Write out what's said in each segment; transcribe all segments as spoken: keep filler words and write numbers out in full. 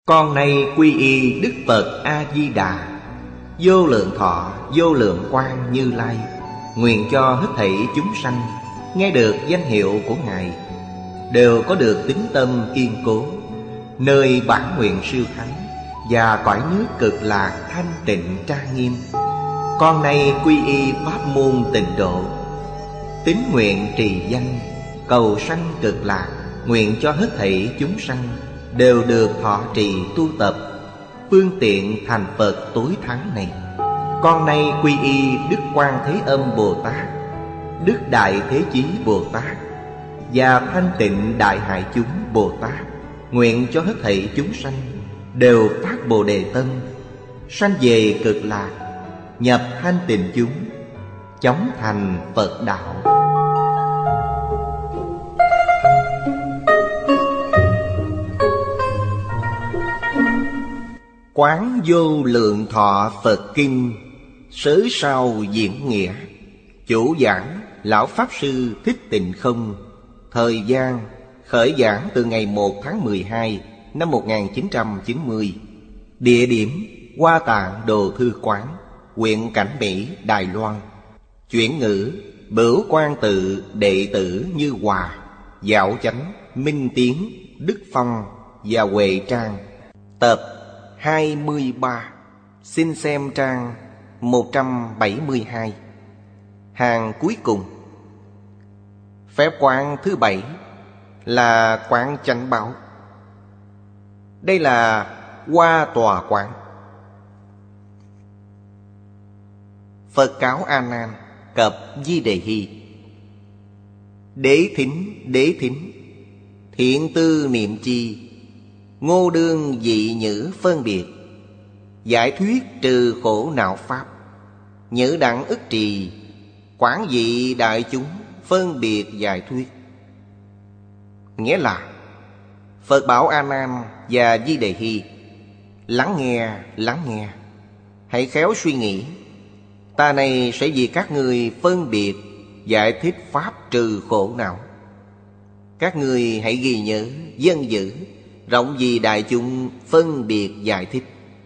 Con nay quy y Đức Phật A-di-đà, vô lượng thọ vô lượng quang Như Lai. Nguyện cho hết thảy chúng sanh nghe được danh hiệu của Ngài đều có được tín tâm kiên cố, nơi bản nguyện siêu thắng và cõi nước cực lạc thanh tịnh trang nghiêm. Con nay quy y pháp môn tịnh độ, tín nguyện trì danh cầu sanh cực lạc. Nguyện cho hết thảy chúng sanh đều được thọ trì tu tập phương tiện thành Phật tối thắng này. Con nay quy y Đức Quan Thế Âm Bồ Tát, Đức Đại Thế Chí Bồ Tát và Thanh Tịnh Đại Hải Chúng Bồ Tát. Nguyện cho hết thảy chúng sanh đều phát Bồ Đề tâm, sanh về cực lạc, nhập thanh tịnh chúng, chóng thành Phật đạo. Quán Vô Lượng Thọ Phật Kinh, sớ sau diễn nghĩa. Chủ giảng Lão Pháp Sư Thích Tịnh Không. Thời gian khởi giảng từ ngày một tháng mười hai năm một nghìn chín trăm chín mươi. Địa điểm Hoa Tạng Đồ Thư Quán, huyện Cảnh Mỹ, Đài Loan. Chuyển ngữ Bửu Quan Tự đệ tử Như Hòa, Dạo Chánh, Minh Tiến, Đức Phong và Huệ Trang. Tập hai mươi ba. Xin xem trang một trăm bảy mươi hai. Hàng cuối cùng. Phép quán thứ bảy là quán chánh bảo. Đây là Hoa Tòa Quán. Phật cáo A Nan cập Di Đề Hy: Đế thính, đế thính, thiện tư niệm chi, ngô đương dị nhữ phân biệt, giải thuyết trừ khổ não pháp, nhữ đẳng ức trì, quán dị đại chúng phân biệt giải thuyết. Nghĩa là Phật bảo A Nan và Di Đề Hy: lắng nghe, lắng nghe, hãy khéo suy nghĩ. Ta này sẽ vì các ngươi phân biệt giải thích pháp trừ khổ não. Các ngươi hãy ghi nhớ, dân giữ, rộng vì đại chúng phân biệt giải thích.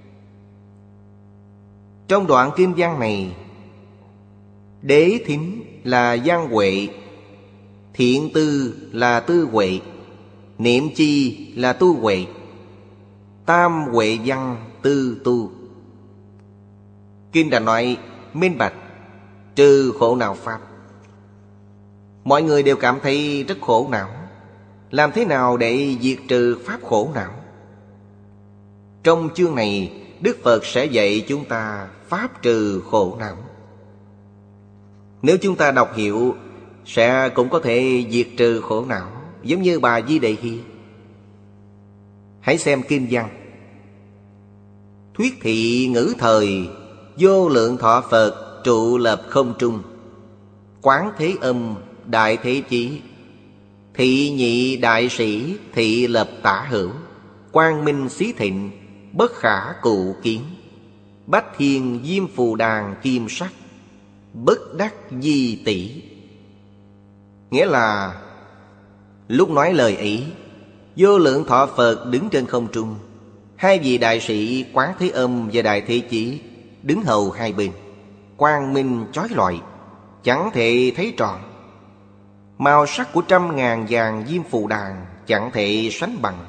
Trong đoạn kinh văn này, đế thính là văn huệ, thiện tư là tư huệ, niệm chi là tu huệ, tam huệ văn tư tu. Kinh đã nói minh bạch trừ khổ não pháp. Mọi người đều cảm thấy rất khổ não. Làm thế nào để diệt trừ pháp khổ não? Trong chương này, Đức Phật sẽ dạy chúng ta pháp trừ khổ não. Nếu chúng ta đọc hiểu, sẽ cũng có thể diệt trừ khổ não, giống như bà Di Đề Hy. Hãy xem kinh văn: Thuyết thị ngữ thời, vô lượng thọ Phật trụ lập không trung, quán thế âm đại thế chí, thị nhị đại sĩ thị lập tả hữu, quang minh xí thịnh bất khả cụ kiến, bách thiên diêm phù đàn kim sắc, bất đắc di tỷ. Nghĩa là lúc nói lời ấy, vô lượng thọ Phật đứng trên không trung, hai vị đại sĩ Quán Thế Âm và Đại Thế Chí đứng hầu hai bên, quang minh chói lọi, chẳng thể thấy tròn. Màu sắc của trăm ngàn vàng diêm phù đàn chẳng thể sánh bằng.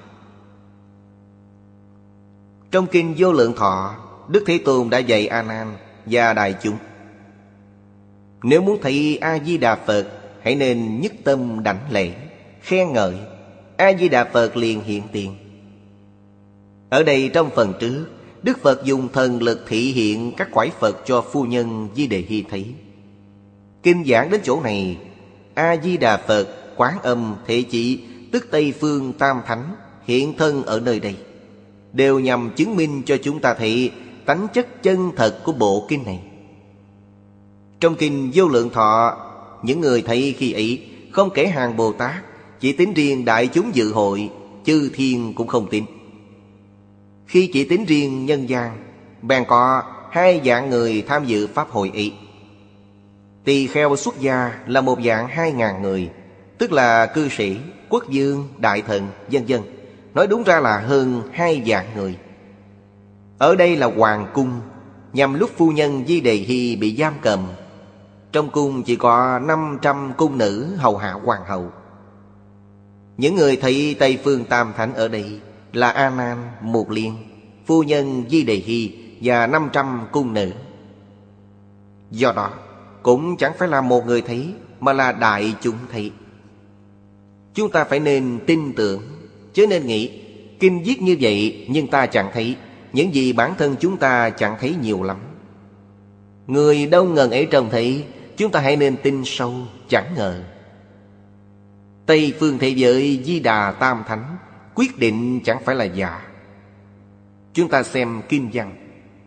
Trong kinh Vô Lượng Thọ, Đức Thế Tôn đã dạy A Nan và đại chúng: nếu muốn thấy A Di Đà Phật, hãy nên nhất tâm đảnh lễ, khen ngợi. A Di Đà Phật liền hiện tiền. Ở đây trong phần trước, Đức Phật dùng thần lực thị hiện các quải Phật cho phu nhân Di Đề Hy thấy. Kinh giảng đến chỗ này, A Di Đà Phật, Quán Âm, Thế Chí, tức Tây Phương Tam Thánh hiện thân ở nơi đây, đều nhằm chứng minh cho chúng ta thấy tánh chất chân thật của bộ kinh này. Trong kinh Vô Lượng Thọ, những người thấy khi ấy không kể hàng Bồ Tát, chỉ tính riêng đại chúng dự hội, chư thiên cũng không tin. Khi chỉ tính riêng nhân gian, bèn có hai dạng người tham dự pháp hội ấy. Tỳ kheo xuất gia là một dạng hai ngàn người, tức là cư sĩ, quốc vương, đại thần, vân vân, nói đúng ra là hơn hai vạn người. Ở đây là hoàng cung, nhằm lúc phu nhân Di Đề Hy bị giam cầm. Trong cung chỉ có năm trăm cung nữ hầu hạ hoàng hậu. Những người thị Tây Phương Tam Thánh ở đây là A Nan, Mục Liên, phu nhân Di Đề Hy và năm trăm cung nữ. Do đó cũng chẳng phải là một người thấy, mà là đại chúng thấy. Chúng ta phải nên tin tưởng, chứ nên nghĩ kinh viết như vậy nhưng ta chẳng thấy những gì bản thân chúng ta chẳng thấy nhiều lắm. Người đâu ngần ấy trông thấy, chúng ta hãy nên tin sâu, chẳng ngờ. Tây phương thế giới Di Đà Tam Thánh quyết định chẳng phải là giả. Chúng ta xem kinh văn.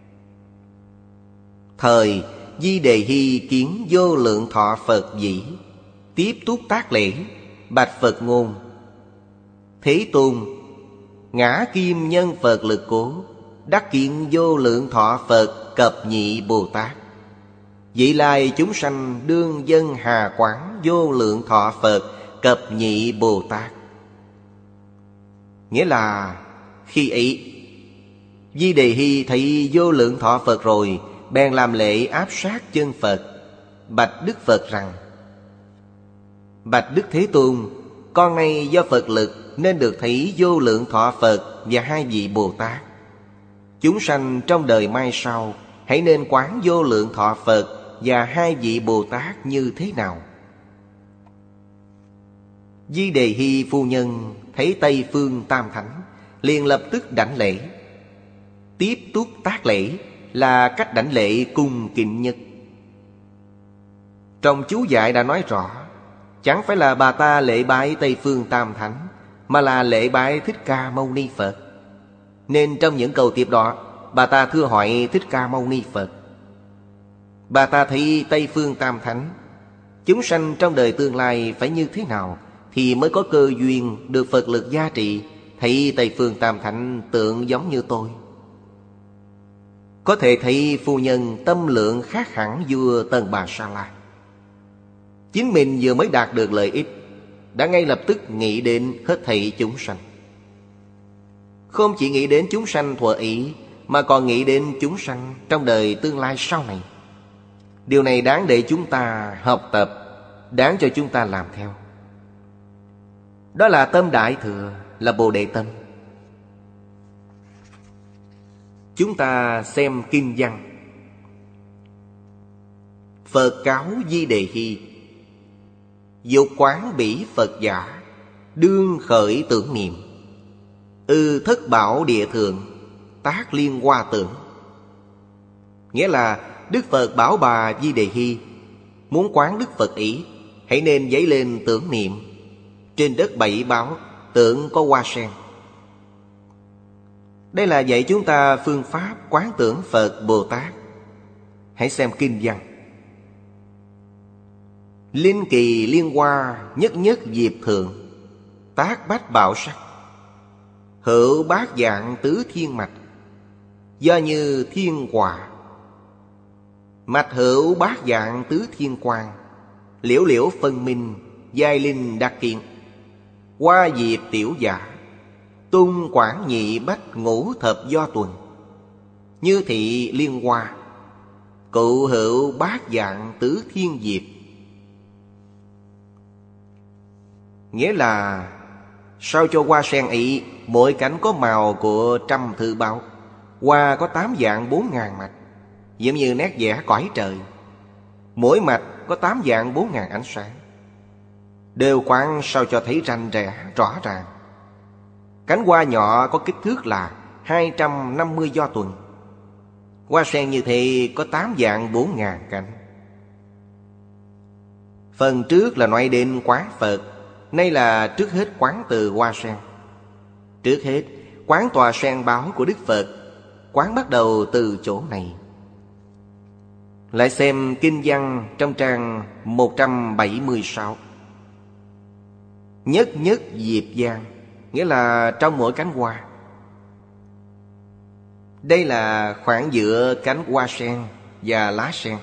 Thời Di Đề Hy kiến Vô Lượng Thọ Phật dĩ, tiếp túc tác lễ, bạch Phật ngôn: Thế Tôn, ngã kim nhân Phật lực cố, đắc kiện Vô Lượng Thọ Phật cập nhị Bồ Tát. Vị lai chúng sanh đương dân hà quán Vô Lượng Thọ Phật cập nhị Bồ Tát. Nghĩa là khi ấy Di Đề Hy thấy Vô Lượng Thọ Phật rồi, bèn làm lễ áp sát chân Phật, bạch Đức Phật rằng: Bạch Đức Thế Tôn, con nay do Phật lực nên được thấy Vô Lượng Thọ Phật và hai vị Bồ Tát. Chúng sanh trong đời mai sau hãy nên quán Vô Lượng Thọ Phật và hai vị Bồ Tát như thế nào? Di Đề Hy phu nhân thấy Tây Phương Tam Thánh, liền lập tức đảnh lễ. Tiếp túc tác lễ là cách đảnh lễ cung kính nhất. Trong chú giải đã nói rõ, chẳng phải là bà ta lễ bái Tây Phương Tam Thánh, mà là lễ bái Thích Ca Mâu Ni Phật. Nên trong những câu tiếp đó, bà ta thưa hỏi Thích Ca Mâu Ni Phật. Bà ta thấy Tây Phương Tam Thánh, chúng sanh trong đời tương lai phải như thế nào thì mới có cơ duyên được Phật lực gia trị, thấy Tây Phương Tam Thánh tượng giống như tôi. Có thể thấy phu nhân tâm lượng khác hẳn vua Tân Bà Sa La. Chính mình vừa mới đạt được lợi ích, đã ngay lập tức nghĩ đến hết thảy chúng sanh. Không chỉ nghĩ đến chúng sanh thuở ý, mà còn nghĩ đến chúng sanh trong đời tương lai sau này. Điều này đáng để chúng ta học tập, đáng cho chúng ta làm theo. Đó là tâm Đại Thừa, là Bồ Đề tâm. Chúng ta xem kinh văn. Phật cáo Di Đề Hy: Dục quán bỉ Phật giả, đương khởi tưởng niệm. Ư thất bảo địa thượng, tác liên hoa tưởng. Nghĩa là Đức Phật bảo bà Di Đề Hy, muốn quán Đức Phật ý, hãy nên dấy lên tưởng niệm. Trên đất bảy báo tưởng có hoa sen. Đây là dạy chúng ta phương pháp quán tưởng Phật Bồ Tát. Hãy xem kinh văn. Linh kỳ liên hoa, nhất nhất diệp thượng, tác bách bảo sắc. Hữu bát dạng tứ thiên mạch, do như thiên quả. Mạch hữu bát dạng tứ thiên quang, liễu liễu phân minh, giai linh đặc kiện. Hoa diệp tiểu giả, tung quảng nhị bách ngũ thập do tuần. Như thị liên hoa, cụ hữu bát dạng tứ thiên diệp. Nghĩa là sao cho hoa sen ấy mỗi cánh có màu của trăm thư báo. Hoa có tám dạng bốn ngàn mạch, giống như nét vẽ cõi trời. Mỗi mạch có tám dạng bốn ngàn ánh sáng, đều quán sao cho thấy rành rẽ rõ ràng. Cánh hoa nhỏ có kích thước là hai trăm năm mươi do tuần. Hoa sen như thế có tám dạng bốn ngàn cánh. Phần trước là nói đến quán Phật, nay là trước hết quán từ hoa sen. Trước hết quán tòa sen báo của Đức Phật, quán bắt đầu từ chỗ này. Lại xem kinh văn trong trang một trăm bảy mươi sáu. Nhất nhất diệp giang, nghĩa là trong mỗi cánh hoa. Đây là khoảng giữa cánh hoa sen và lá sen.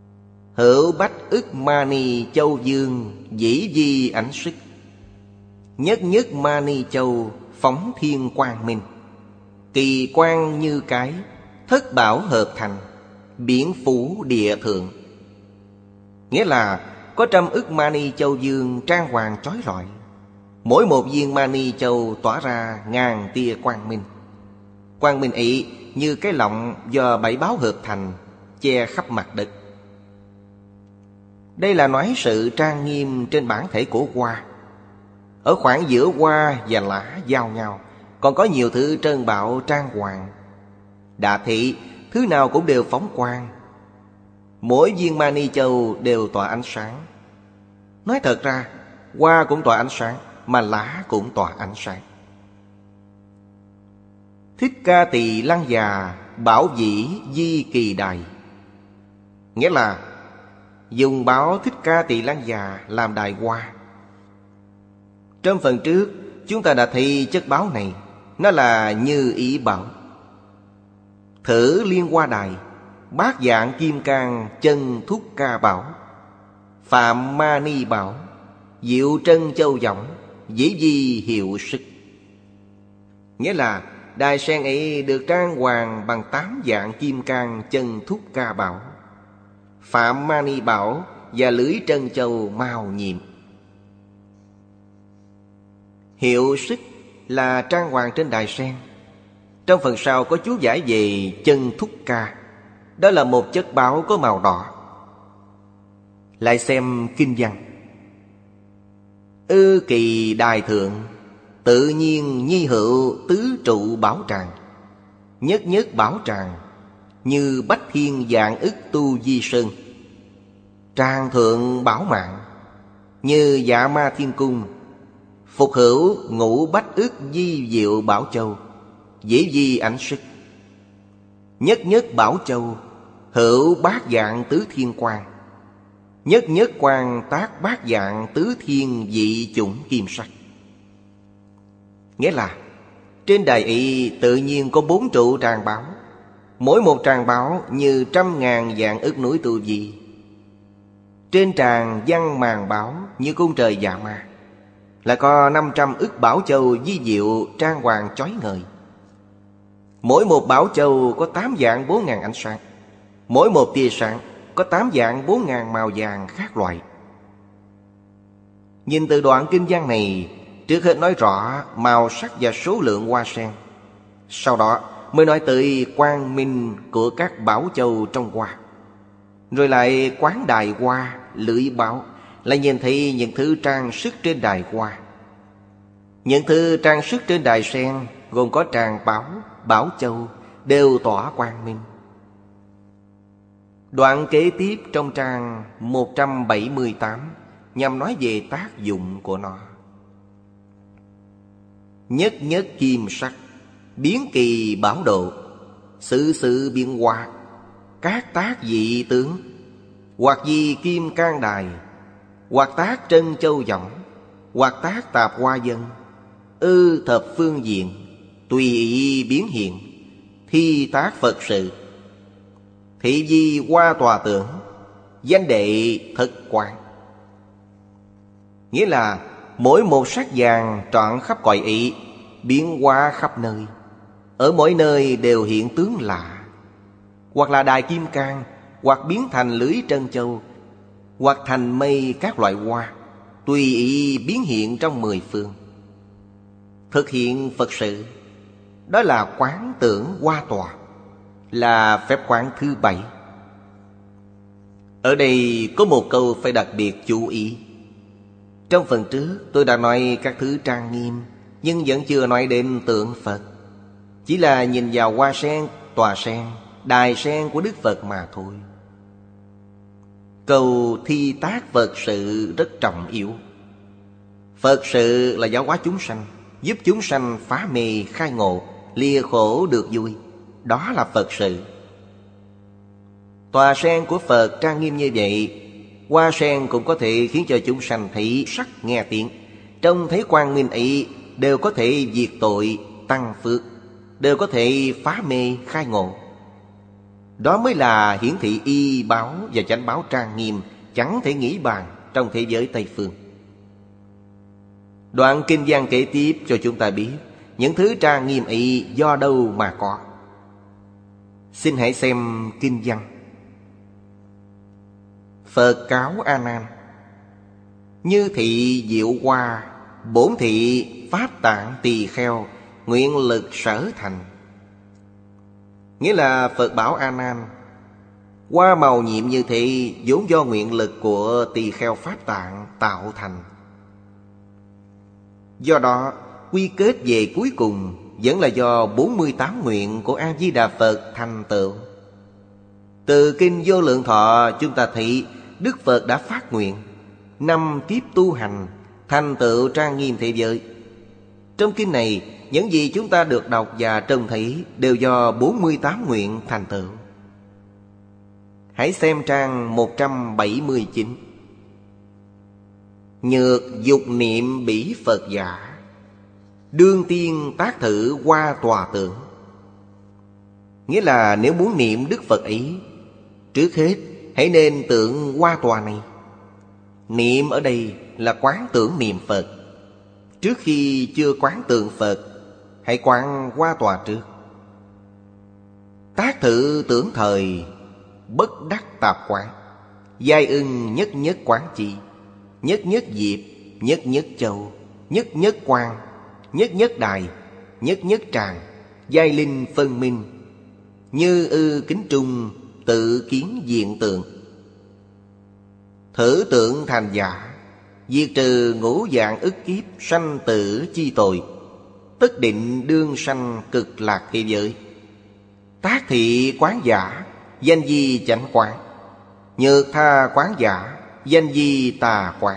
Hữu bách ức mani châu dương, dĩ di ảnh sức. Nhất nhất Mani Châu phóng thiên quang minh. Kỳ quang như cái, thất bảo hợp thành, biển phủ địa thượng. Nghĩa là có trăm ức Mani Châu dương trang hoàng chói lọi. Mỗi một viên Mani Châu tỏa ra ngàn tia quang minh. Quang minh ấy như cái lọng do bảy báo hợp thành, che khắp mặt đất. Đây là nói sự trang nghiêm trên bản thể của hoa. Ở khoảng giữa hoa và lá giao nhau, còn có nhiều thứ trơn bạo trang hoàng. Đạ thị, thứ nào cũng đều phóng quang. Mỗi viên Mani Châu đều tỏa ánh sáng. Nói thật ra, hoa cũng tỏa ánh sáng, mà lá cũng tỏa ánh sáng. Thích Ca Tỳ Lăng Già bảo dĩ di kỳ đài. Nghĩa là dùng báo Thích Ca Tỳ Lăng Già làm đài hoa. Trong phần trước chúng ta đã thấy chất báo này, nó là như ý bảo. Thử liên hoa đài, bát dạng kim cang chân thúc ca bảo, phạm ma ni bảo, diệu trân châu võng, dĩ di hiệu sức. Nghĩa là đài sen ấy được trang hoàng bằng tám dạng kim cang chân thúc ca bảo, phạm ma ni bảo và lưỡi trân châu màu nhiệm. Hiệu sức là trang hoàng trên đài sen. Trong phần sau có chú giải về chân thúc ca. Đó là một chất báo có màu đỏ. Lại xem kinh văn. Ư kỳ đài thượng, tự nhiên nhi hữu tứ trụ bảo tràng. Nhất nhất bảo tràng, như bách thiên vạn ức tu di sơn. Tràng thượng bảo mạng, như dạ ma thiên cung. Phục hữu ngũ bách ức di diệu bảo châu, dễ di ảnh sức. Nhất nhất bảo châu, hữu bát dạng tứ thiên quang. Nhất nhất quang tác bát dạng tứ thiên dị chủng kim sắc. Nghĩa là trên đài y tự nhiên có bốn trụ tràng báo. Mỗi một tràng báo như trăm ngàn vạn ức núi tu di. Trên tràng văn màn báo như cung trời dạ ma. Lại có năm trăm ức bảo châu di diệu trang hoàng chói ngời. Mỗi một bảo châu có tám dạng bốn ngàn ánh sáng. Mỗi một tia sáng có tám dạng bốn ngàn màu vàng khác loại. Nhìn từ đoạn kinh văn này, trước hết nói rõ màu sắc và số lượng hoa sen. Sau đó mới nói tới quang minh của các bảo châu trong hoa. Rồi lại quán đài hoa, lưỡi báo, lại nhìn thấy những thứ trang sức trên đài hoa. Những thứ trang sức trên đài sen gồm có tràng báo, bảo châu, đều tỏa quang minh. Đoạn kế tiếp trong trang một trăm bảy mươi tám nhằm nói về tác dụng của nó. Nhất nhất kim sắc, biến kỳ bảo độ, sự sự biến hóa, các tác dị tướng, hoặc di kim cang đài, hoặc tác trân châu võng, hoặc tác tạp hoa dân, ư thập phương diện, tùy ý biến hiện, thi tác Phật sự, thị di hoa tòa tưởng, danh đệ thực quang. Nghĩa là mỗi một sắc vàng trọn khắp cõi ý, biến hóa khắp nơi. Ở mỗi nơi đều hiện tướng lạ. Hoặc là đài kim cang, hoặc biến thành lưới trân châu, hoặc thành mây các loại hoa, tùy ý biến hiện trong mười phương. Thực hiện Phật sự, đó là quán tưởng hoa tòa, là phép quán thứ bảy. Ở đây có một câu phải đặc biệt chú ý. Trong phần trước tôi đã nói các thứ trang nghiêm, nhưng vẫn chưa nói đến tượng Phật. Chỉ là nhìn vào hoa sen, tòa sen, đài sen của Đức Phật mà thôi. Câu thi tác Phật sự rất trọng yếu. Phật sự là giáo hóa chúng sanh, giúp chúng sanh phá mê khai ngộ, lìa khổ được vui. Đó là Phật sự. Tòa sen của Phật trang nghiêm như vậy, hoa sen cũng có thể khiến cho chúng sanh thấy sắc nghe tiếng. Trông thấy quang minh ấy đều có thể diệt tội, tăng phước, đều có thể phá mê khai ngộ. Đó mới là hiển thị y báo và chánh báo trang nghiêm, chẳng thể nghĩ bàn trong thế giới Tây Phương. Đoạn kinh văn kể tiếp cho chúng ta biết những thứ trang nghiêm ấy do đâu mà có. Xin hãy xem kinh văn. Phật cáo A Nan: như thị diệu hoa, bổn thị pháp tạng tỳ kheo, nguyện lực sở thành. Nghĩa là Phật bảo A Nan, hoa màu nhiệm như thị vốn do nguyện lực của tỳ kheo pháp tạng tạo thành. Do đó quy kết về cuối cùng vẫn là do bốn mươi tám nguyện của A-di-đà Phật thành tựu. Từ kinh Vô Lượng Thọ chúng ta thấy Đức Phật đã phát nguyện năm kiếp tu hành thành tựu trang nghiêm thế giới. Trong kinh này, những gì chúng ta được đọc và trông thấy đều do bốn mươi tám nguyện thành tựu. Hãy xem trang một trăm bảy mươi chín. Nhược dục niệm bỉ Phật giả, đương tiên tác thử qua tòa tượng. Nghĩa là nếu muốn niệm Đức Phật ấy, trước hết hãy nên tượng hoa tòa này. Niệm ở đây là quán tưởng niệm Phật. Trước khi chưa quán tượng Phật, hãy quán hoa tòa trước. Tác thử tưởng thời, bất đắc tạp quán. Giai ưng nhất nhất quán chi, nhất nhất diệp, nhất nhất châu, nhất nhất quang, nhất nhất đài, nhất nhất tràng, giai linh phân minh. Như ư kính trung, tự kiến diện tượng. Thử tượng thành giả, diệt trừ ngũ dạng ức kiếp sanh tử chi tội, tất định đương sanh cực lạc thế giới. Tác thị quán giả, danh di chánh quán. Nhược tha quán giả, danh di tà quán.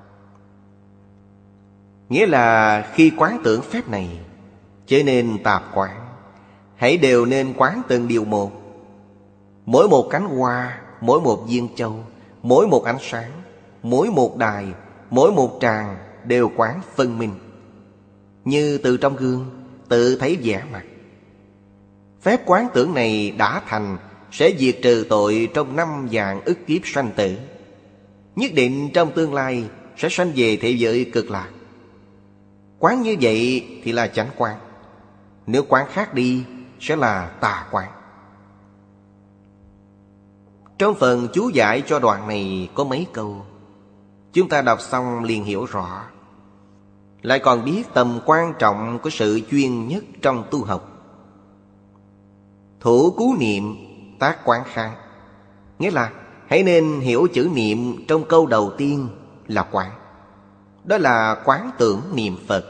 Nghĩa là khi quán tưởng phép này, chớ nên tạp quán, hãy đều nên quán từng điều một. Mỗi một cánh hoa, mỗi một viên châu, mỗi một ánh sáng, mỗi một đài, mỗi một tràng đều quán phân minh. Như từ trong gương tự thấy vẻ mặt. Phép quán tưởng này đã thành sẽ diệt trừ tội trong năm vạn ức kiếp sanh tử. Nhất định trong tương lai sẽ sanh về thế giới cực lạc. Quán như vậy thì là chánh quán. Nếu quán khác đi sẽ là tà quán. Trong phần chú giải cho đoạn này có mấy câu, chúng ta đọc xong liền hiểu rõ. Lại còn biết tầm quan trọng của sự chuyên nhất trong tu học. Thủ cú niệm tác quán khang. Nghĩa là hãy nên hiểu chữ niệm trong câu đầu tiên là quán. Đó là quán tưởng niệm Phật.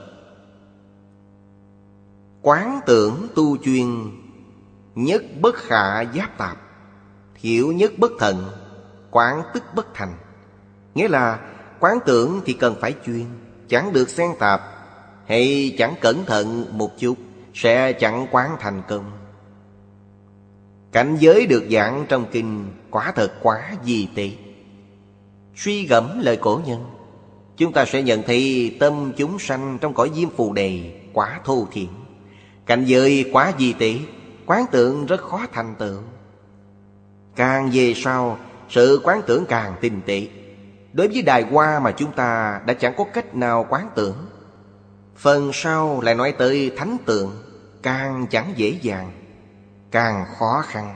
Quán tưởng tu chuyên, nhất bất khả giáp tạp, hiểu nhất bất thận, quán tức bất thành. Nghĩa là quán tưởng thì cần phải chuyên, chẳng được xen tạp, hay chẳng cẩn thận một chút sẽ chẳng quán thành công. Cảnh giới được giảng trong kinh quả thật quá vi tế. Suy gẫm lời cổ nhân, chúng ta sẽ nhận thấy tâm chúng sanh trong cõi diêm phù đề quá thô thiển. Cảnh giới quá vi tế, quán tưởng rất khó thành tựu. Càng về sau, sự quán tưởng càng tinh tế. Đối với đài hoa mà chúng ta đã chẳng có cách nào quán tưởng, phần sau lại nói tới thánh tượng, càng chẳng dễ dàng, càng khó khăn.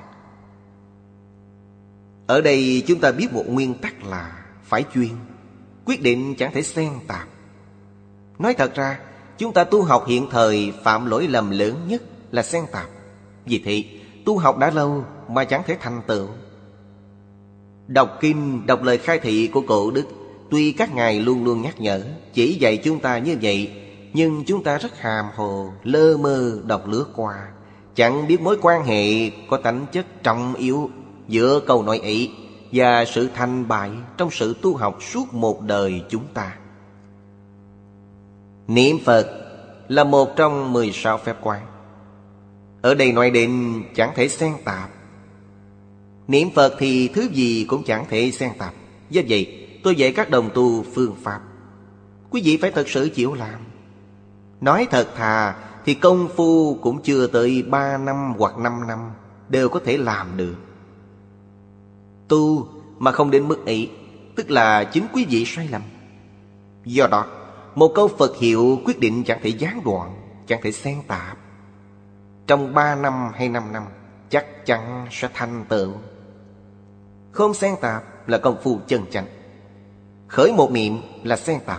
Ở đây chúng ta biết một nguyên tắc là phải chuyên, quyết định chẳng thể xen tạp. Nói thật ra, chúng ta tu học hiện thời phạm lỗi lầm lớn nhất là xen tạp. Vì thế, tu học đã lâu mà chẳng thể thành tựu. Đọc kinh, đọc lời khai thị của cổ đức, tuy các ngài luôn luôn nhắc nhở, chỉ dạy chúng ta như vậy, nhưng chúng ta rất hàm hồ, lơ mơ đọc lướt qua, chẳng biết mối quan hệ có tánh chất trọng yếu giữa câu nói ấy và sự thành bại trong sự tu học suốt một đời chúng ta. Niệm Phật là một trong mười sáu phép quán. Ở đây nói đến chẳng thể xen tạp. Niệm Phật thì thứ gì cũng chẳng thể xen tạp. Do vậy tôi dạy các đồng tu phương pháp, quý vị phải thật sự chịu làm. Nói thật thà thì công phu cũng chưa tới ba năm hoặc năm năm đều có thể làm được. Tu mà không đến mức ấy, tức là chính quý vị sai lầm. Do đó Một câu Phật hiệu quyết định chẳng thể gián đoạn, chẳng thể xen tạp. Trong ba năm hay năm năm chắc chắn sẽ thành tựu. Không xen tạp là công phu chân chánh. Khởi một niệm là xen tạp.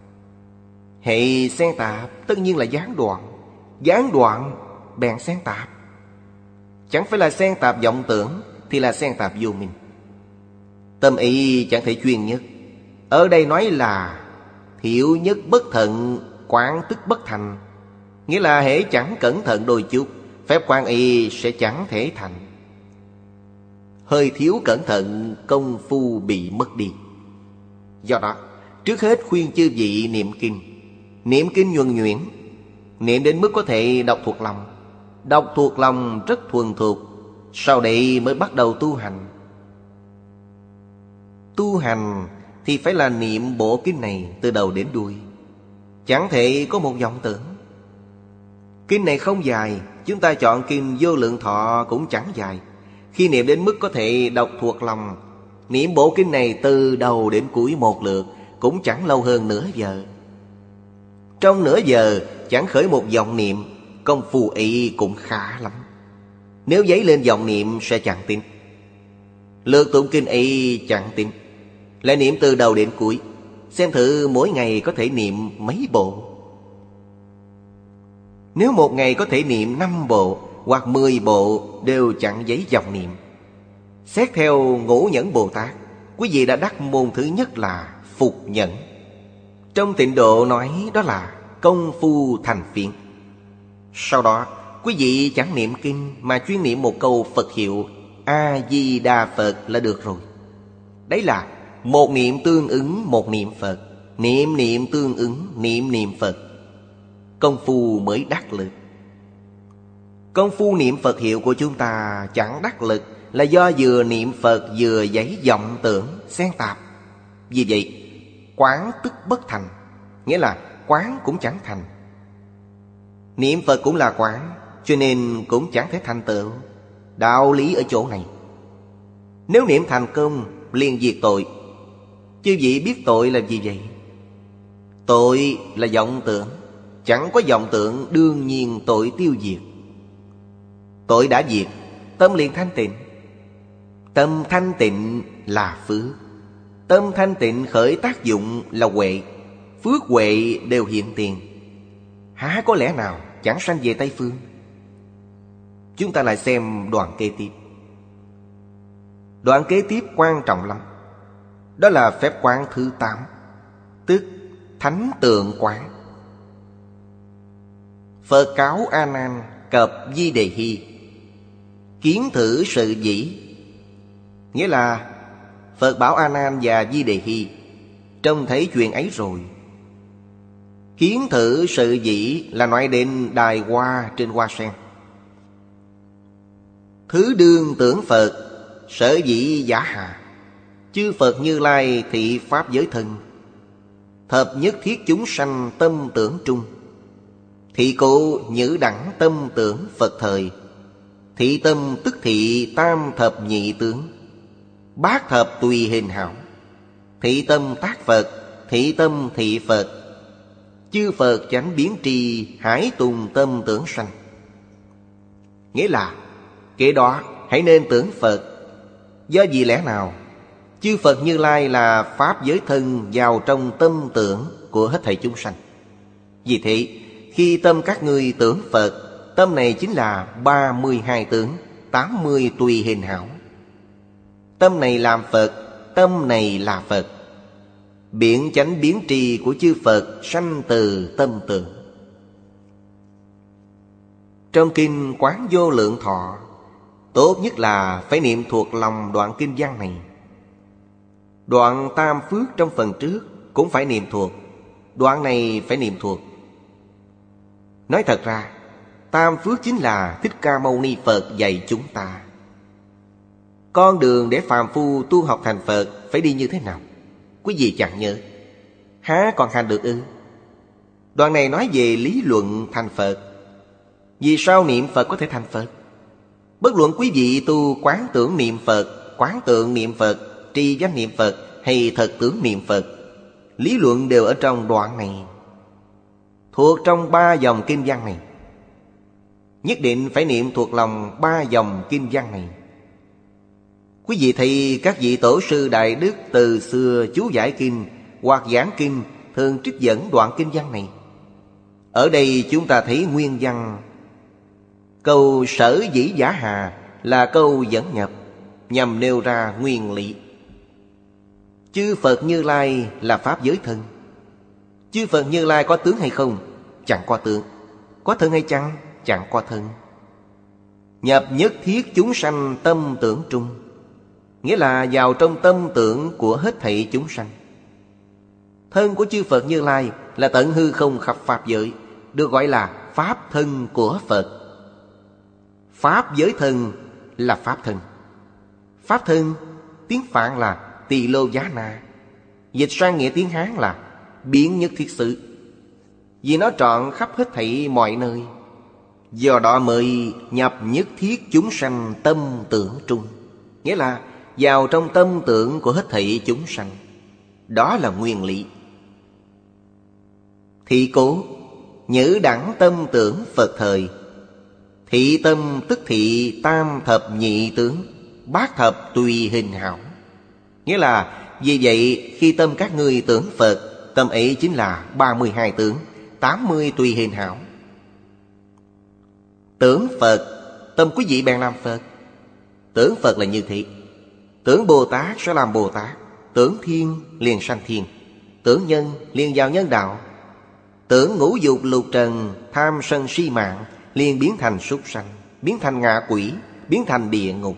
Hệ xen tạp tất nhiên là gián đoạn. Gián đoạn bèn xen tạp. Chẳng phải là xen tạp vọng tưởng, thì là xen tạp vô minh. Tâm ý chẳng thể chuyên nhất. Ở đây nói là thiểu nhất bất thận, quán tức bất thành. Nghĩa là hễ chẳng cẩn thận đôi chút, phép quan y sẽ chẳng thể thành. Hơi thiếu cẩn thận, công phu bị mất đi. Do đó, trước hết khuyên chư vị niệm kinh. Niệm kinh nhuần nhuyễn, niệm đến mức có thể đọc thuộc lòng. Đọc thuộc lòng rất thuần thục, sau đây mới bắt đầu tu hành. Tu hành thì phải là niệm bộ kinh này từ đầu đến đuôi, chẳng thể có một vọng tưởng. Kinh này không dài, chúng ta chọn kinh Vô Lượng Thọ cũng chẳng dài. Khi niệm đến mức có thể đọc thuộc lòng, niệm bộ kinh này từ đầu đến cuối một lượt cũng chẳng lâu hơn nửa giờ. Trong nửa giờ chẳng khởi một vọng niệm, công phu ấy cũng khá lắm. Nếu dấy lên vọng niệm sẽ chẳng tin. Lượt tụng kinh ấy chẳng tin. Lại niệm từ đầu đến cuối, xem thử mỗi ngày có thể niệm mấy bộ. Nếu một ngày có thể niệm năm bộ hoặc mười bộ đều chẳng dấy vọng niệm. Xét theo Ngũ Nhẫn Bồ Tát, quý vị đã đắc môn thứ nhất là Phục Nhẫn. Trong Tịnh Độ nói đó là công phu thành phiến. Sau đó quý vị chẳng niệm kinh mà chuyên niệm một câu Phật hiệu A-di-đà Phật là được rồi. Đấy là một niệm tương ứng một niệm Phật, niệm niệm tương ứng niệm niệm Phật. Công phu mới đắc lực. Công phu niệm Phật hiệu của chúng ta chẳng đắc lực là do vừa niệm Phật vừa dấy vọng tưởng xen tạp. Vì vậy quán tức bất thành, nghĩa là quán cũng chẳng thành. Niệm Phật cũng là quán, cho nên cũng chẳng thể thành tựu. Đạo lý ở chỗ này. Nếu niệm thành công liền diệt tội. Chư vị biết tội là gì vậy? Tội là vọng tưởng. Chẳng có vọng tưởng đương nhiên tội tiêu diệt. Tội đã diệt, tâm liền thanh tịnh. Tâm thanh tịnh là phước. Tâm thanh tịnh khởi tác dụng là huệ. Phước huệ đều hiện tiền. Há có lẽ nào chẳng sanh về Tây Phương? Chúng ta lại xem đoạn kế tiếp. Đoạn kế tiếp quan trọng lắm. Đó là phép quán thứ tám, tức thánh tượng quán. Phật cáo A Nan cập Di Đề Hy, kiến thử sự dĩ. Nghĩa là Phật bảo A Nan và Di Đề Hy trông thấy chuyện ấy rồi. Kiến thử sự dĩ là nói đến đài hoa trên hoa sen. Thứ đương tưởng Phật, sở dĩ giả hà. Chư Phật Như Lai thị pháp giới thân, thập nhất thiết chúng sanh tâm tưởng trung. Thị cụ nhữ đẳng tâm tưởng Phật thời, thị tâm tức thị tam thập nhị tướng, bát thập tùy hình hảo. Thị tâm tác Phật, thị tâm thị Phật, chư Phật chánh biến tri, hải tùng tâm tưởng sanh. Nghĩa là kế đó hãy nên tưởng Phật. Do vì lẽ nào? Chư Phật Như Lai là pháp giới thân vào trong tâm tưởng của hết thảy chúng sanh. Vì thế khi tâm các ngươi tưởng Phật, tâm này chính là ba mươi hai tướng, tám mươi tùy hình hảo. Tâm này làm Phật, tâm này là Phật. Biện chánh biến tri của chư Phật sanh từ tâm tưởng. Trong kinh Quán Vô Lượng Thọ, tốt nhất là phải niệm thuộc lòng đoạn kinh văn này. Đoạn tam phước trong phần trước cũng phải niệm thuộc, đoạn này phải niệm thuộc. Nói thật ra, tam phước chính là Thích Ca Mâu Ni Phật dạy chúng ta. Con đường để phàm phu tu học thành Phật phải đi như thế nào? Quý vị chẳng nhớ, há còn hành được ư? Đoạn này nói về lý luận thành Phật. Vì sao niệm Phật có thể thành Phật? Bất luận quý vị tu quán tưởng niệm Phật, quán tượng niệm Phật, tri danh niệm Phật hay thật tướng niệm Phật, lý luận đều ở trong đoạn này. thuộc trong ba dòng kinh văn này. Nhất định phải niệm thuộc lòng ba dòng kinh văn này. Quý vị thấy các vị tổ sư đại đức từ xưa chú giải kinh hoặc giảng kinh thường trích dẫn đoạn kinh văn này. Ở đây chúng ta thấy nguyên văn câu sở dĩ giả hà là câu dẫn nhập, nhằm nêu ra nguyên lý. Chư Phật Như Lai là Pháp giới thân. Chư Phật Như Lai có tướng hay không? Chẳng có tướng. Có thân hay chăng? Chẳng có thân. Nhập nhất thiết chúng sanh tâm tưởng trung, nghĩa là vào trong tâm tưởng của hết thảy chúng sanh. Thân của chư Phật Như Lai là tận hư không khắp Pháp giới, được gọi là Pháp thân của Phật. Pháp giới thân là Pháp thân. Pháp thân tiếng Phạn là Tỳ Lô Giá Na, dịch sang nghĩa tiếng Hán là biến nhất thiết xứ, vì nó trọn khắp hết thảy mọi nơi. Do đó mới nhập nhất thiết chúng sanh tâm tưởng trung, nghĩa là vào trong tâm tưởng của hết thảy chúng sanh. Đó là nguyên lý. Thị cố nhữ đẳng tâm tưởng Phật thời. Thị tâm tức thị tam thập nhị tướng, bát thập tùy hình hảo. Nghĩa là vì vậy khi tâm các ngươi tưởng Phật, tâm ấy chính là ba mươi hai tướng, tám mươi tùy hình hảo. Tưởng Phật, tâm quý vị bèn làm Phật. Tưởng Phật là như thế. Tưởng Bồ Tát sẽ làm Bồ Tát. Tưởng thiên liền sanh thiên. Tưởng nhân liền vào nhân đạo. Tưởng ngũ dục lục trần, tham sân si mạng liền biến thành súc sanh, biến thành ngạ quỷ, biến thành địa ngục.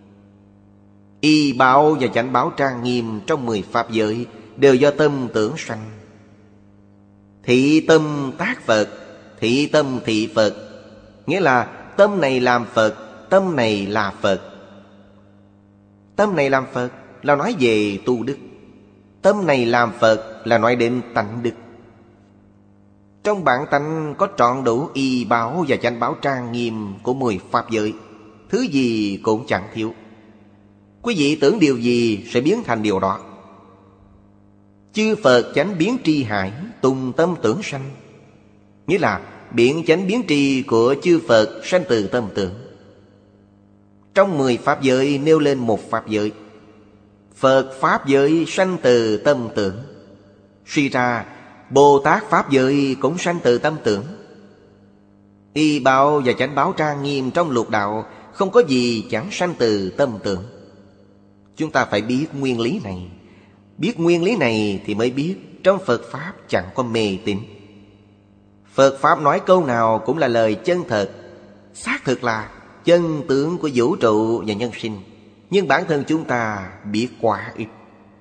Y báo và chánh báo trang nghiêm trong mười pháp giới đều do tâm tưởng sanh. Thị tâm tác Phật, thị tâm thị Phật, nghĩa là tâm này làm Phật, tâm này là Phật. Tâm này làm Phật là nói về tu đức. Tâm này làm Phật là nói đến tánh đức. Trong bản tánh có trọn đủ y báo và chánh báo trang nghiêm của mười pháp giới, thứ gì cũng chẳng thiếu. Quý vị tưởng điều gì sẽ biến thành điều đó. Chư Phật chánh biến tri hải, tùng tâm tưởng sanh, nghĩa là biện chánh biến tri của chư Phật sanh từ tâm tưởng. Trong mười pháp giới nêu lên một pháp giới. Phật pháp giới sanh từ tâm tưởng. Suy ra Bồ Tát pháp giới cũng sanh từ tâm tưởng. Y báo và chánh báo trang nghiêm trong lục đạo không có gì chẳng sanh từ tâm tưởng. Chúng ta phải biết nguyên lý này. Biết nguyên lý này thì mới biết trong Phật Pháp chẳng có mê tín. Phật Pháp nói câu nào cũng là lời chân thật, xác thực là chân tướng của vũ trụ và nhân sinh. Nhưng bản thân chúng ta biết quá ít.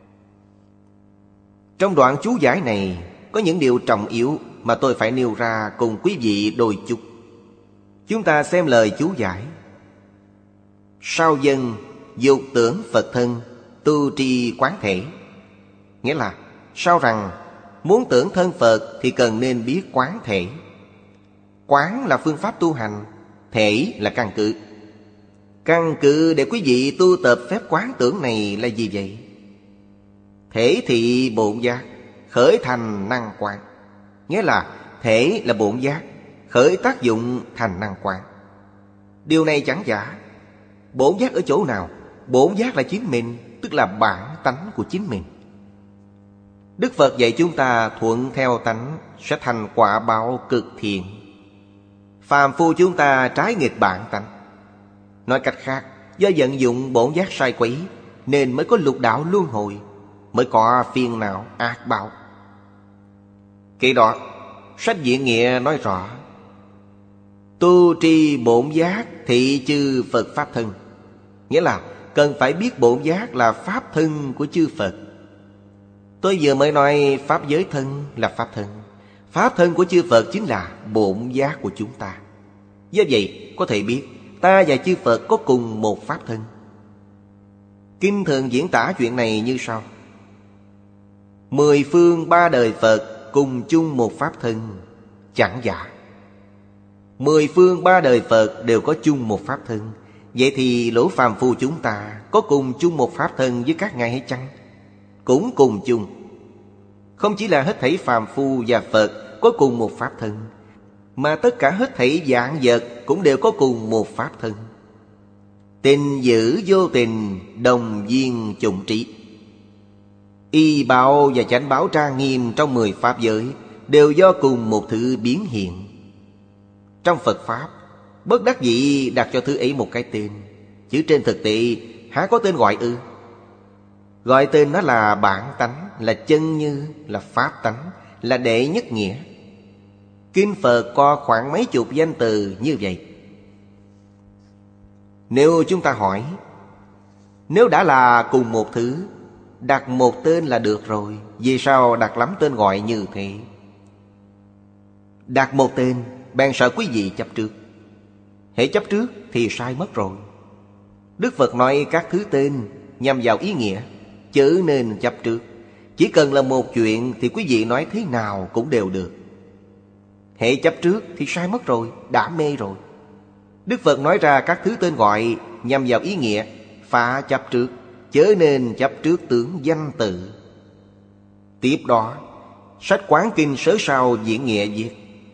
Trong đoạn chú giải này có những điều trọng yếu mà tôi phải nêu ra cùng quý vị đôi chút. Chúng ta xem lời chú giải. Sao dân dục tưởng Phật thân, tu tri quán thể. Nghĩa là sao rằng muốn tưởng thân Phật thì cần nên biết quán thể. Quán là phương pháp tu hành, thể là căn cứ. Căn cứ để quý vị tu tập phép quán tưởng này là gì vậy? Thể thị bổn giác, khởi thành năng quán. Nghĩa là thể là bổn giác, khởi tác dụng thành năng quán. Điều này chẳng giả. Bổn giác ở chỗ nào? Bổn giác là chính mình, tức là bản tánh của chính mình. Đức Phật dạy chúng ta thuận theo tánh sẽ thành quả báo cực thiện. Phàm phu chúng ta trái nghịch bản tánh. Nói cách khác, do vận dụng bổn giác sai quấy nên mới có lục đạo luân hồi, mới có phiền não ác báo. Khi đó, sách Diễn Nghĩa nói rõ: tu tri bổn giác thị chư Phật pháp thân. Nghĩa là cần phải biết bổn giác là pháp thân của chư Phật. Tôi vừa mới nói pháp giới thân là pháp thân. Pháp thân của chư Phật chính là bổn giác của chúng ta. Do vậy có thể biết ta và chư Phật có cùng một pháp thân. Kinh thường diễn tả chuyện này như sau: mười phương ba đời Phật cùng chung một pháp thân. Chẳng giả. Mười phương ba đời Phật đều có chung một pháp thân. Vậy thì lỗ phàm phu chúng ta có cùng chung một pháp thân với các ngài hay chăng? Cũng cùng chung. Không chỉ là hết thảy phàm phu và Phật, có cùng một pháp thân, mà tất cả hết thảy vạn vật cũng đều có cùng một pháp thân. Tình dữ vô tình, đồng viên chủng trí. Y báo và chánh báo trang nghiêm trong mười pháp giới đều do cùng một thứ biến hiện. Trong Phật Pháp, bất đắc dĩ đặt cho thứ ấy một cái tên, chứ trên thực tế há có tên gọi ư? Gọi tên nó là bản tánh, là chân như, là pháp tánh, là đệ nhất nghĩa. Kinh Phật có khoảng mấy chục danh từ như vậy. Nếu chúng ta hỏi, nếu đã là cùng một thứ, đặt một tên là được rồi, vì sao đặt lắm tên gọi như thế? Đặt một tên, bèn sợ quý vị chấp trước. Hễ chấp trước thì sai mất rồi. Đức Phật nói các thứ tên nhằm vào ý nghĩa, chớ nên chấp trước. Chỉ cần là một chuyện thì quý vị nói thế nào cũng đều được. Hễ chấp trước thì sai mất rồi, đã mê rồi. Đức Phật nói ra các thứ tên gọi nhằm vào ý nghĩa, phá chấp trước, chớ nên chấp trước tướng danh tự. Tiếp đó, sách Quán Kinh Sớ Sao diễn nghĩa viết: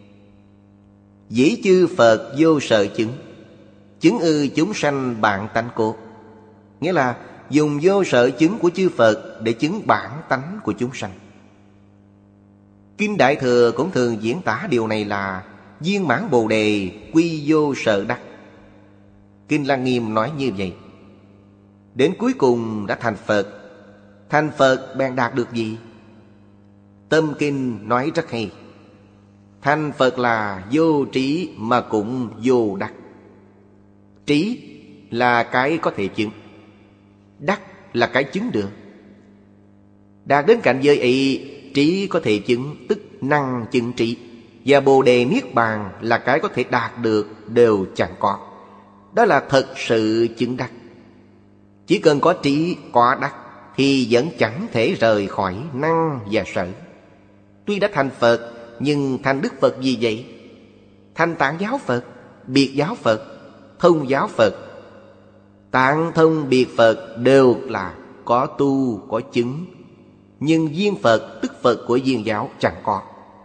dĩ chư Phật vô sở chứng, chứng ư chúng sanh bản tánh cốt. Nghĩa là dùng vô sở chứng của chư Phật để chứng bản tánh của chúng sanh. Kinh Đại Thừa cũng thường diễn tả điều này là viên mãn Bồ Đề quy vô sở đắc. Kinh Lăng Nghiêm nói như vậy. Đến cuối cùng đã thành Phật. Thành Phật bèn đạt được gì? Tâm Kinh nói rất hay. Thành Phật là vô trí mà cũng vô đắc. Trí là cái có thể chứng, đắc là cái chứng được. Đạt đến cảnh giới ấy, trí có thể chứng, tức năng chứng trí. Và Bồ Đề Niết Bàn là cái có thể đạt được, đều chẳng có. Đó là thật sự chứng đắc. Chỉ cần có trí, có đắc thì vẫn chẳng thể rời khỏi năng và sở. Tuy đã thành Phật, nhưng thành Đức Phật gì vậy? Thành Tạng giáo Phật, Biệt giáo Phật, Thông giáo Phật. Tạng Thông Biệt Phật đều là có tu, có chứng. Nhưng viên Phật, tức Phật của viên giáo chẳng có.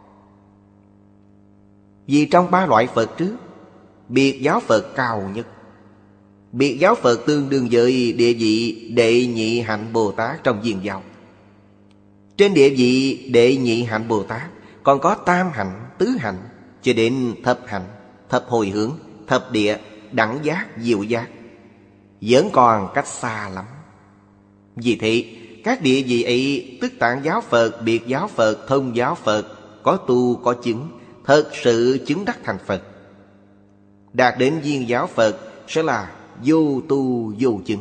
Vì trong ba loại Phật trước, Biệt giáo Phật cao nhất. Biệt giáo Phật tương đương với địa vị đệ nhị hạnh Bồ Tát trong viên giáo. Trên địa vị đệ nhị hạnh Bồ Tát còn có tam hạnh, tứ hạnh, cho đến thập hạnh, thập hồi hướng, thập địa, đẳng giác, diệu giác. Vẫn còn cách xa lắm. Vì thế, các địa vị ấy, tức Tạng giáo Phật, Biệt giáo Phật, Thông giáo Phật, có tu, có chứng, thật sự chứng đắc thành Phật. Đạt đến viên giáo Phật sẽ là vô tu vô chứng.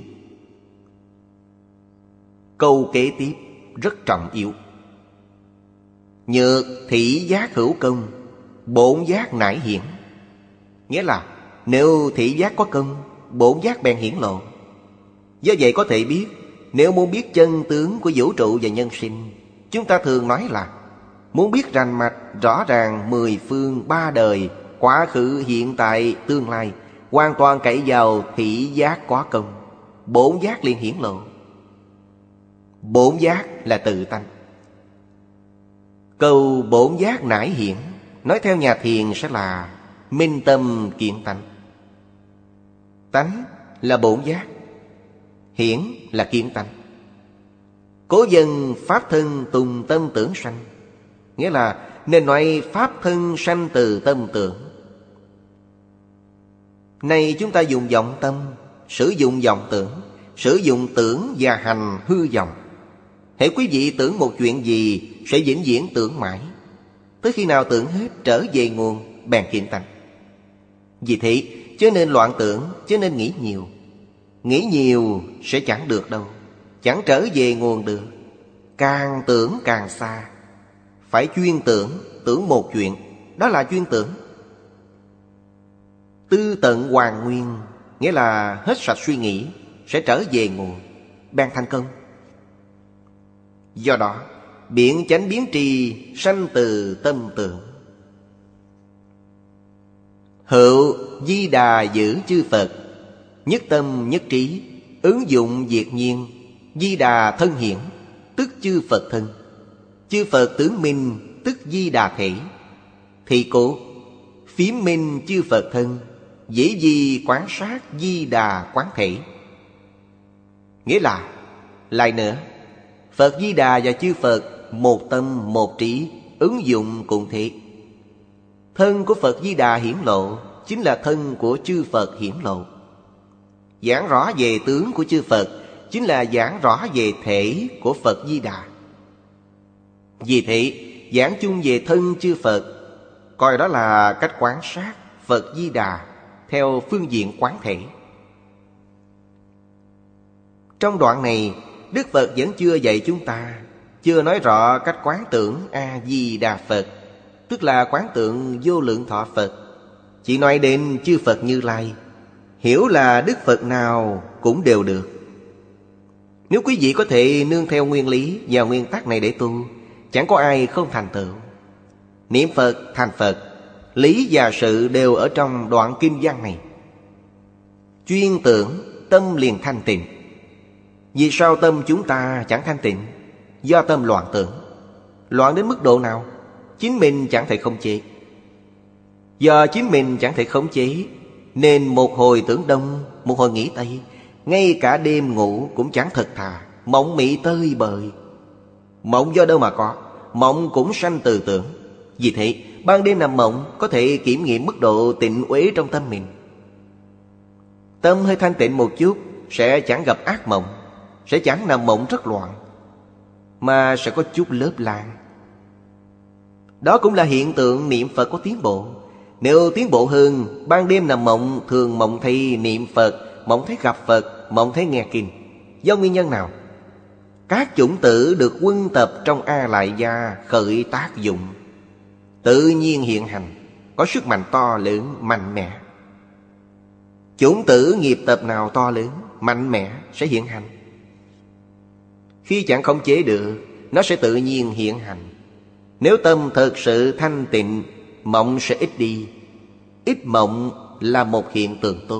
Câu kế tiếp rất trọng yếu. Nhược thị giác hữu công, bổn giác nải hiển. Nghĩa là nếu thị giác có công, bổn giác bèn hiển lộ. Do vậy có thể biết, nếu muốn biết chân tướng của vũ trụ và nhân sinh, chúng ta thường nói là muốn biết rành mạch, rõ ràng mười phương ba đời, quá khứ, hiện tại, tương lai, hoàn toàn cậy vào thị giác có công, bổn giác liền hiển lộ. Bổn giác là tự tánh. Câu bổn giác nải hiển nói theo nhà thiền sẽ là minh tâm kiện tánh. Tánh là bổn giác, hiển là kiến tánh. Cố dân pháp thân tùng tâm tưởng sanh. Nghĩa là nên nói pháp thân sanh từ tâm tưởng. Này chúng ta dùng vọng tâm, sử dụng vọng tưởng, sử dụng tưởng và hành hư vọng. Hễ quý vị tưởng một chuyện gì sẽ vĩnh viễn tưởng mãi, tới khi nào tưởng hết trở về nguồn bèn kiện tánh. Vì thế chớ nên loạn tưởng, chớ nên nghĩ nhiều. Nghĩ nhiều sẽ chẳng được đâu, chẳng trở về nguồn được. Càng tưởng càng xa. Phải chuyên tưởng, tưởng một chuyện, đó là chuyên tưởng. Tư tận hoàn nguyên, nghĩa là hết sạch suy nghĩ, sẽ trở về nguồn, bèn thành công. Do đó, biện chánh biến trì sanh từ tâm tưởng. Hữu di đà giữ chư Phật, nhất tâm nhất trí, ứng dụng diệt nhiên. Di đà thân hiển, tức chư Phật thân. Chư Phật tướng minh, tức di đà thể. Thì cố phiếm minh chư Phật thân, dễ gì quán sát Di Đà quán thể. Nghĩa là, lại nữa, Phật Di Đà và chư Phật một tâm một trí, ứng dụng cùng thể. Thân của Phật Di Đà hiển lộ chính là thân của chư Phật hiển lộ. Giảng rõ về tướng của chư Phật chính là giảng rõ về thể của Phật Di Đà. Vì thế, giảng chung về thân chư Phật, coi đó là cách quán sát Phật Di Đà theo phương diện quán thể. Trong đoạn này, Đức Phật vẫn chưa dạy chúng ta, chưa nói rõ cách quán tưởng A-di-đà Phật, tức là quán tượng vô lượng thọ Phật. Chỉ nói đến chư Phật Như Lai, hiểu là Đức Phật nào cũng đều được. Nếu quý vị có thể nương theo nguyên lý và nguyên tắc này để tu, chẳng có ai không thành tựu. Niệm Phật thành Phật, lý và sự đều ở trong đoạn kinh văn này. Chuyên tưởng, tâm liền thanh tịnh. Vì sao tâm chúng ta chẳng thanh tịnh? Do tâm loạn tưởng. Loạn đến mức độ nào? Chính mình chẳng thể khống chế. Do chính mình chẳng thể khống chế, nên một hồi tưởng đông, một hồi nghĩ tây, ngay cả đêm ngủ cũng chẳng thật thà, mộng mị tơi bời. Mộng do đâu mà có? Mộng cũng sanh từ tưởng. Vì thế, ban đêm nằm mộng có thể kiểm nghiệm mức độ tịnh uế trong tâm mình. Tâm hơi thanh tịnh một chút sẽ chẳng gặp ác mộng, sẽ chẳng nằm mộng rất loạn, mà sẽ có chút lớp lan. Đó cũng là hiện tượng niệm Phật có tiến bộ. Nếu tiến bộ hơn, ban đêm nằm mộng thường mộng thấy niệm Phật, mộng thấy gặp Phật, mộng thấy nghe kinh. Do nguyên nhân nào? Các chủng tử được quân tập trong A Lại Gia khởi tác dụng, tự nhiên hiện hành, có sức mạnh to lớn, mạnh mẽ. Chủng tử nghiệp tập nào to lớn, mạnh mẽ sẽ hiện hành. Khi chẳng khống chế được, nó sẽ tự nhiên hiện hành. Nếu tâm thật sự thanh tịnh, mộng sẽ ít đi. Ít mộng là một hiện tượng tốt.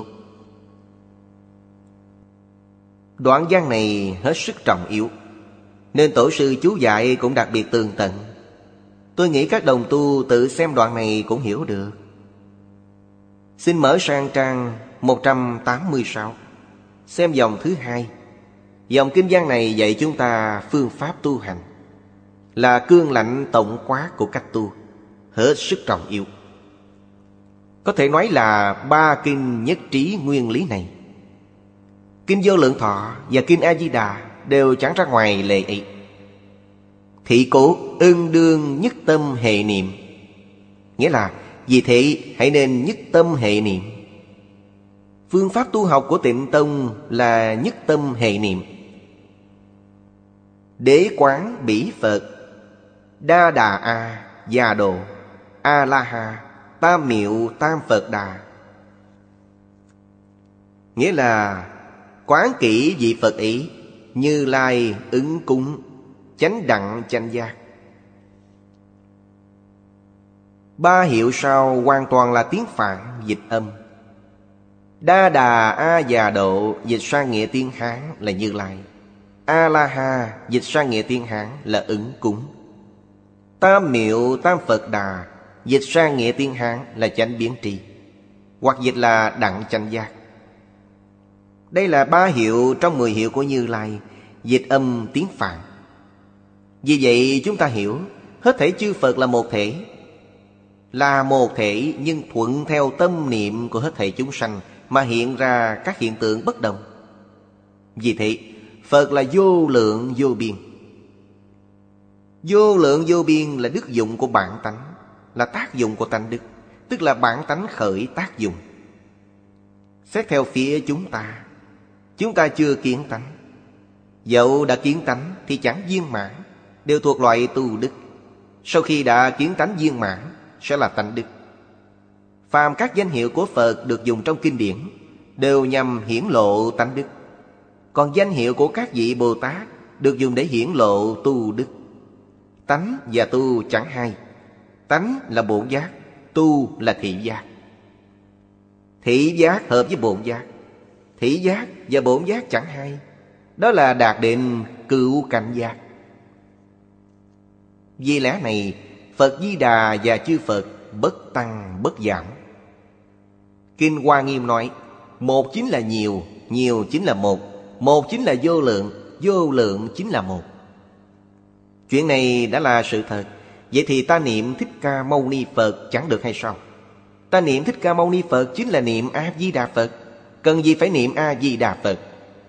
Đoạn văn này hết sức trọng yếu, nên tổ sư chú dạy cũng đặc biệt tường tận. Tôi nghĩ các đồng tu tự xem đoạn này cũng hiểu được. Xin mở sang trang một trăm tám mươi sáu, xem dòng thứ hai. Dòng kinh văn này dạy chúng ta phương pháp tu hành, là cương lãnh tổng quát của cách tu, hết sức trọng yếu. Có thể nói là ba kinh nhất trí nguyên lý này. Kinh Vô Lượng Thọ và kinh A-di-đà đều chẳng ra ngoài lệ ấy. Thị cố ưng đương nhất tâm hệ niệm, nghĩa là vì thế hãy nên nhất tâm hệ niệm. Phương pháp tu học của Tịnh Tông là nhất tâm hệ niệm. Đế quán bỉ Phật, Đa Đà A, Già Độ, A La Ha, Tam Miệu Tam Phật Đà. Nghĩa là quán kỹ vị Phật ý, Như Lai ứng cúng, chánh đặng chánh giác. Ba hiệu sau hoàn toàn là tiếng Phạn dịch âm. Đa Đà A Già Độ dịch sang nghĩa tiếng Hán là Như Lai. A La Ha dịch sang nghĩa tiếng Hán là ứng cúng. Tam Miệu Tam Phật Đà dịch sang nghĩa tiếng Hán là chánh biến tri, hoặc dịch là đặng chánh giác. Đây là ba hiệu trong mười hiệu của Như Lai, dịch âm tiếng Phạn. Vì vậy chúng ta hiểu, hết thảy chư Phật là một thể. Là một thể nhưng thuận theo tâm niệm của hết thảy chúng sanh mà hiện ra các hiện tượng bất đồng. Vì thế, Phật là vô lượng vô biên. Vô lượng vô biên là đức dụng của bản tánh, là tác dụng của tánh đức, tức là bản tánh khởi tác dụng. Xét theo phía chúng ta, chúng ta chưa kiến tánh. Dẫu đã kiến tánh thì chẳng viên mãn, đều thuộc loại tu đức. Sau khi đã kiến tánh viên mãn sẽ là tánh đức. Phàm các danh hiệu của Phật được dùng trong kinh điển đều nhằm hiển lộ tánh đức. Còn danh hiệu của các vị Bồ Tát được dùng để hiển lộ tu đức. Tánh và tu chẳng hai. Tánh là bổn giác, tu là thị giác. Thị giác hợp với bổn giác, thị giác và bổn giác chẳng hai. Đó là đạt đến cựu cảnh giác. Vì lẽ này, Phật Di Đà và chư Phật bất tăng bất giảm. Kinh Hoa Nghiêm nói, một chính là nhiều, nhiều chính là một, một chính là vô lượng, vô lượng chính là một. Chuyện này đã là sự thật. Vậy thì ta niệm Thích Ca Mâu Ni Phật chẳng được hay sao? Ta niệm Thích Ca Mâu Ni Phật chính là niệm A-di-đà Phật. Cần gì phải niệm A-di-đà Phật?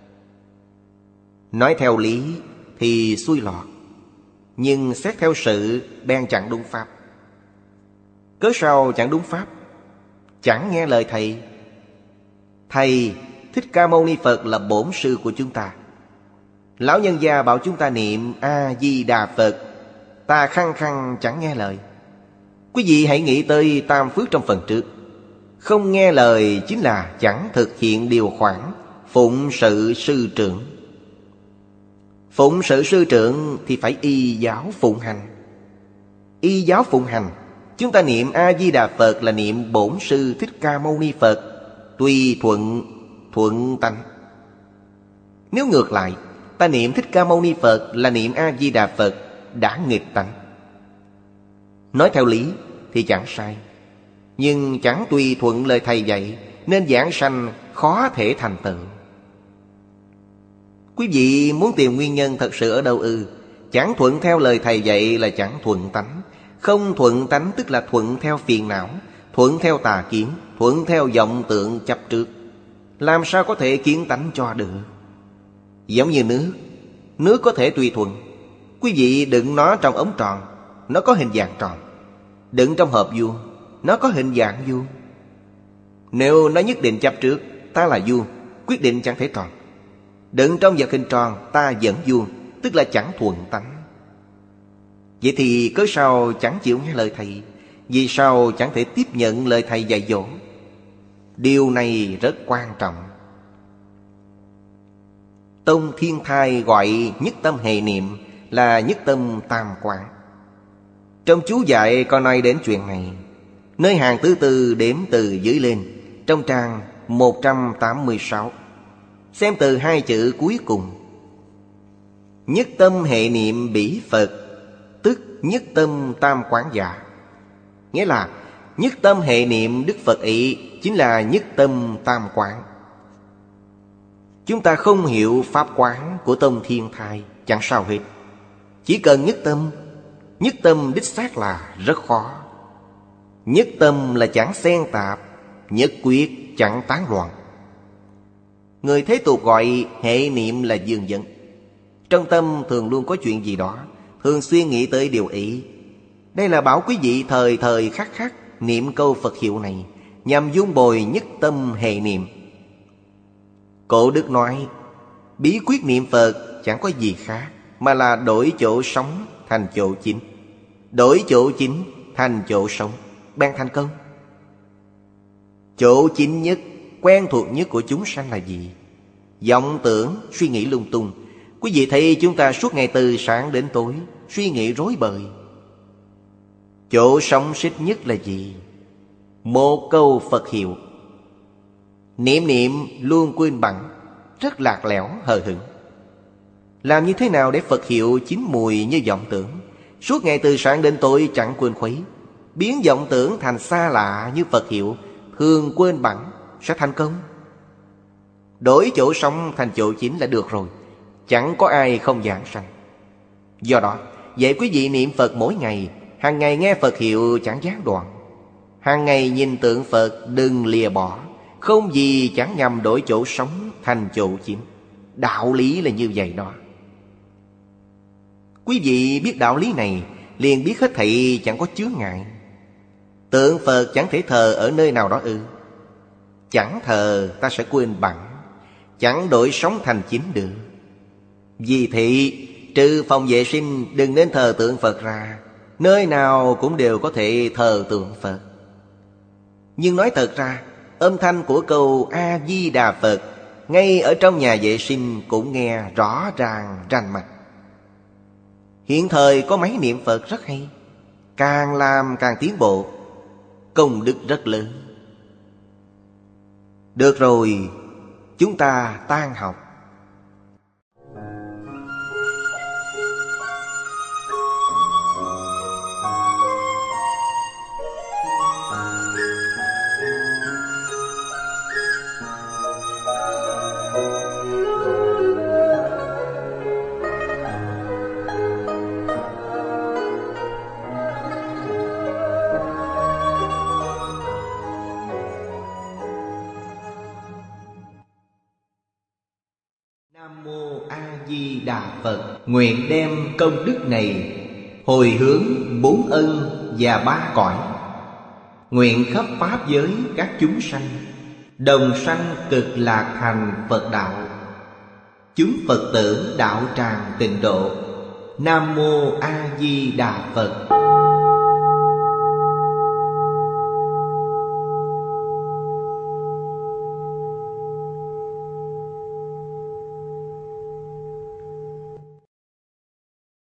Nói theo lý thì xuôi lọt, nhưng xét theo sự bèn chẳng đúng pháp. Cớ sao chẳng đúng pháp? Chẳng nghe lời thầy. Thầy Thích Ca Mâu Ni Phật là bổn sư của chúng ta. Lão nhân gia bảo chúng ta niệm A-di-đà Phật, ta khăng khăng chẳng nghe lời. Quý vị hãy nghĩ tới tam phước trong phần trước. Không nghe lời chính là chẳng thực hiện điều khoản phụng sự sư trưởng. Phụng sự sư trưởng thì phải y giáo phụng hành. Y giáo phụng hành, chúng ta niệm A-di-đà Phật là niệm bổn sư Thích Ca Mâu Ni Phật, tùy thuận, thuận tánh. Nếu ngược lại, ta niệm Thích Ca Mâu Ni Phật là niệm A-di-đà Phật, đã nghịch tánh. Nói theo lý thì chẳng sai, nhưng chẳng tùy thuận lời thầy dạy, nên giảng sanh khó thể thành tựu. Quý vị muốn tìm nguyên nhân thật sự ở đâu ư? Chẳng thuận theo lời thầy dạy là chẳng thuận tánh. Không thuận tánh tức là thuận theo phiền não, thuận theo tà kiến, thuận theo vọng tượng chấp trước. Làm sao có thể kiến tánh cho được? Giống như nước, nước có thể tùy thuận. Quý vị đựng nó trong ống tròn, nó có hình dạng tròn. Đựng trong hộp vuông, nó có hình dạng vuông. Nếu nó nhất định chấp trước, ta là vuông, quyết định chẳng thể tròn. Đựng trong vật hình tròn, ta vẫn vuông, tức là chẳng thuận tánh. Vậy thì cớ sao chẳng chịu nghe lời thầy? Vì sao chẳng thể tiếp nhận lời thầy dạy dỗ? Điều này rất quan trọng. Tông Thiên Thai gọi nhất tâm hệ niệm là nhất tâm tam quán. Trong chú dạy có nói đến chuyện này. Nơi hàng thứ tư đếm từ dưới lên, trong trang một trăm tám mươi sáu. Xem từ hai chữ cuối cùng. Nhất tâm hệ niệm bỉ Phật, tức nhất tâm tam quán giả. Nghĩa là nhất tâm hệ niệm Đức Phật ý chính là nhất tâm tam quán. Chúng ta không hiểu pháp quán của Tông Thiên Thai chẳng sao hết. Chỉ cần nhất tâm. Nhất tâm đích xác là rất khó. Nhất tâm là chẳng xen tạp, nhất quyết chẳng tán loạn. Người thế tục gọi hệ niệm là dương dẫn. Trong tâm thường luôn có chuyện gì đó, thường xuyên nghĩ tới điều ý. Đây là bảo quý vị thời thời khắc khắc niệm câu Phật hiệu này, nhằm dung bồi nhất tâm hệ niệm. Cổ đức nói, bí quyết niệm Phật chẳng có gì khác, mà là đổi chỗ sống thành chỗ chính. Đổi chỗ chính thành chỗ sống, ban thành công. Chỗ chính nhất, quen thuộc nhất của chúng sanh là gì? Vọng tưởng, suy nghĩ lung tung. Quý vị thấy chúng ta suốt ngày từ sáng đến tối suy nghĩ rối bời. Chỗ sống xích nhất là gì? Một câu Phật hiệu. Niệm niệm luôn quên bẵng, rất lạc lẽo hờ hững. Làm như thế nào để Phật hiệu chín mùi như vọng tưởng, suốt ngày từ sáng đến tối chẳng quên khuấy, biến vọng tưởng thành xa lạ như Phật hiệu, thường quên bẵng, sẽ thành công. Đổi chỗ sống thành chỗ chính là được rồi. Chẳng có ai không giảng sanh. Do đó, vậy quý vị niệm Phật mỗi ngày, hàng ngày nghe Phật hiệu chẳng gián đoạn, hàng ngày nhìn tượng Phật đừng lìa bỏ. Không gì chẳng nhằm đổi chỗ sống thành chỗ chính. Đạo lý là như vậy đó. Quý vị biết đạo lý này, liền biết hết thảy chẳng có chướng ngại. Tượng Phật chẳng thể thờ ở nơi nào đó ư? Chẳng thờ ta sẽ quên bẵng, chẳng đổi sống thành chính được. Vì thị trừ phòng vệ sinh đừng nên thờ tượng Phật ra, nơi nào cũng đều có thể thờ tượng Phật. Nhưng nói thật ra, âm thanh của câu A-di-đà Phật ngay ở trong nhà vệ sinh cũng nghe rõ ràng rành mạch. Hiện thời có máy niệm Phật rất hay, càng làm càng tiến bộ, công đức rất lớn. Được rồi, chúng ta tan học. Đà Phật. Nguyện đem công đức này hồi hướng bốn ân và ba cõi. Nguyện khắp pháp giới các chúng sanh đồng sanh cực lạc thành Phật đạo. Chúng Phật tử đạo tràng tịnh độ. Nam Mô A Di Đà Phật.